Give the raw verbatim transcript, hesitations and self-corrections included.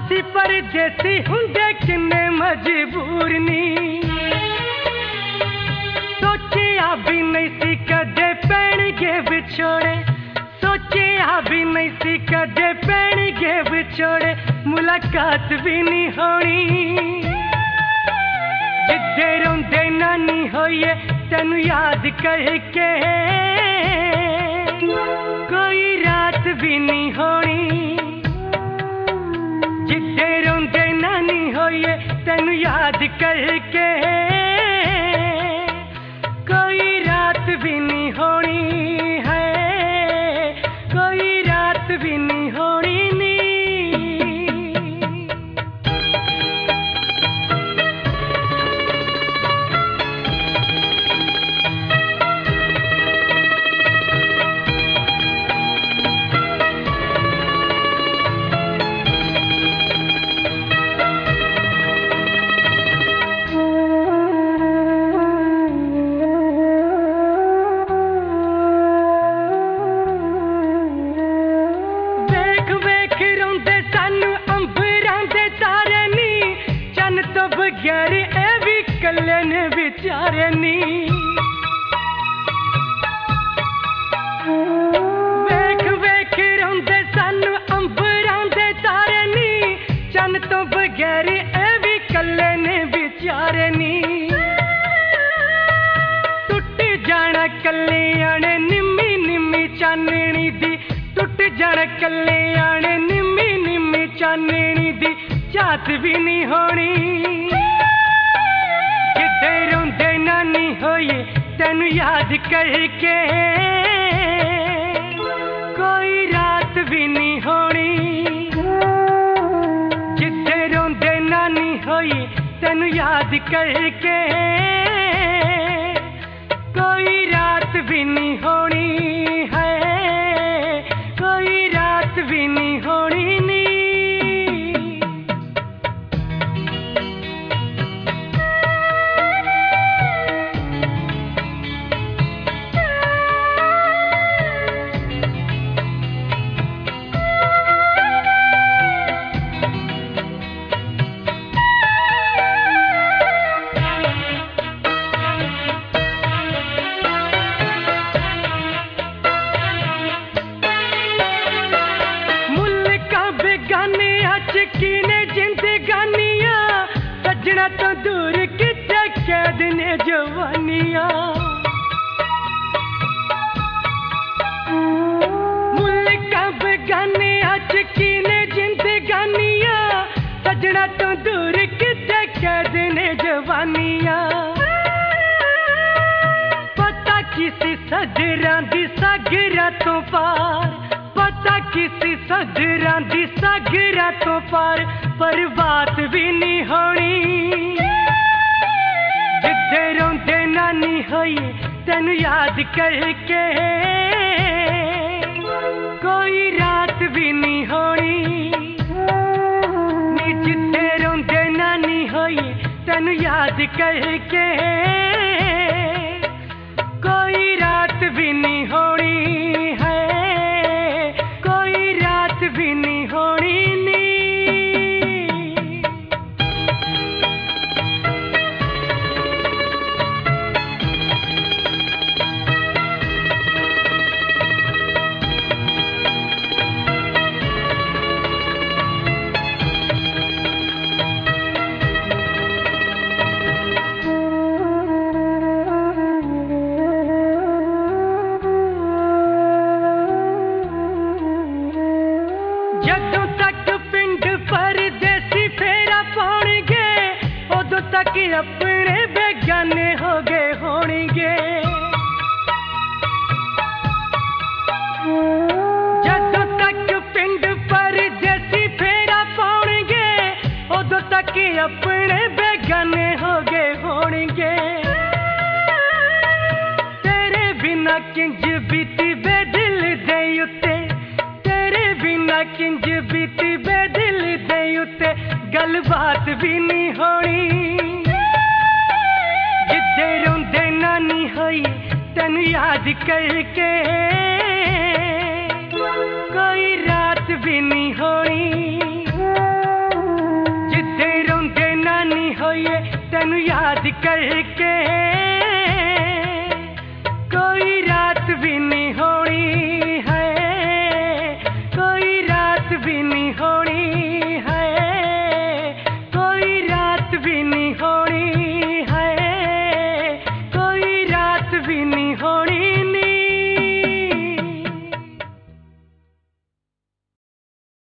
ਅਸੀਂ ਪਰਦੇਸੀ ਹੁੰਦੇ ਕਿੰਨੇ ਮਜਬੂਰ ਨੀ ਸੋਚਿਆ ਵੀ ਨਹੀਂ ਸੀ ਕਦੇ ਪੈਣਗੇ ਵਿਛੋੜੇ ਸੋਚਿਆ ਵੀ ਨਹੀਂ ਸੀ ਕਦੇ ਪੈਣਗੇ ਵਿਛੋੜੇ ਮੁਲਾਕਾਤ ਵੀ ਨਹੀਂ ਹੋਣੀ ਜਿੱਦੇ ਰੋਂਦੇ ਨਾਨੀ ਹੋਈਏ ਤੈਨੂੰ ਯਾਦ ਕਰਕੇ ਕੋਈ ਰਾਤ ਵੀ ਨਹੀਂ ਹੋਣੀ ਜਿੱਦੇ ਰੋਂਦੇ ਨਾਨੀ ਹੋਈਏ ਤੈਨੂੰ ਯਾਦ ਕਰਕੇ ਕੋਈ ਰਾਤ ਵੀ ਨਹੀਂ ਹੋਣੀ ਹੈ ਕੋਈ ਰਾਤ ਵੀ ਨਹੀਂ ਹੋਣੀ बगैर ए भी कल्ले ने बेचारे नी वेख वेख रोंदे सानू अंबरां दे तारे नी चन्न तो बगैर ए भी कल्ले ने बेचारे नी टुट जाना कल्लियां ने निम्मी निम्मी चाननी दी टुट जाना कल्लियां ने निम्मी निम्मी चाननी दी चात भी नहीं होनी रोंदे नानी होइए तेनू याद करके कोई रात भी नहीं होनी जिद्दे रोंदे नानी होइए तेनू याद करके कोई रात भी नहीं होनी है कोई रात भी नहीं होनी नी सजना तो दूर किथे कैद ने जवानिया मुल्का बेगाने अच कीने जिंदगानिया सजना तो दूर किथे कैद ने जवानिया पता किसी सजरा दी सागरा तो पार पता किसी सजरा दी सागरा तो पार पर बात भी नहीं होनी जिद्दे रोंदे नानी होइए तेनू याद करके कोई रात भी नहीं होनी नी जिद्दे रोंदे नानी होइए तेनू याद करके कोई रात भी नहीं होनी है कोई रात भी नहीं होनी नी जदों तक पिंड परदेसी फेरा पाउणगे उदों तक अपने बेगाने हो गए होणगे जदों तक पिंड परदेसी फेरा पाउणगे उदों तक अपने बेगाने हो गए होणगे तेरे बिना किंज बीती बेदिल दे उत्ते किंज बीती बेदिल दे उत्ते गलबात भी नहीं होनी जिद्दे रोंदे नानी होई तेनू याद करके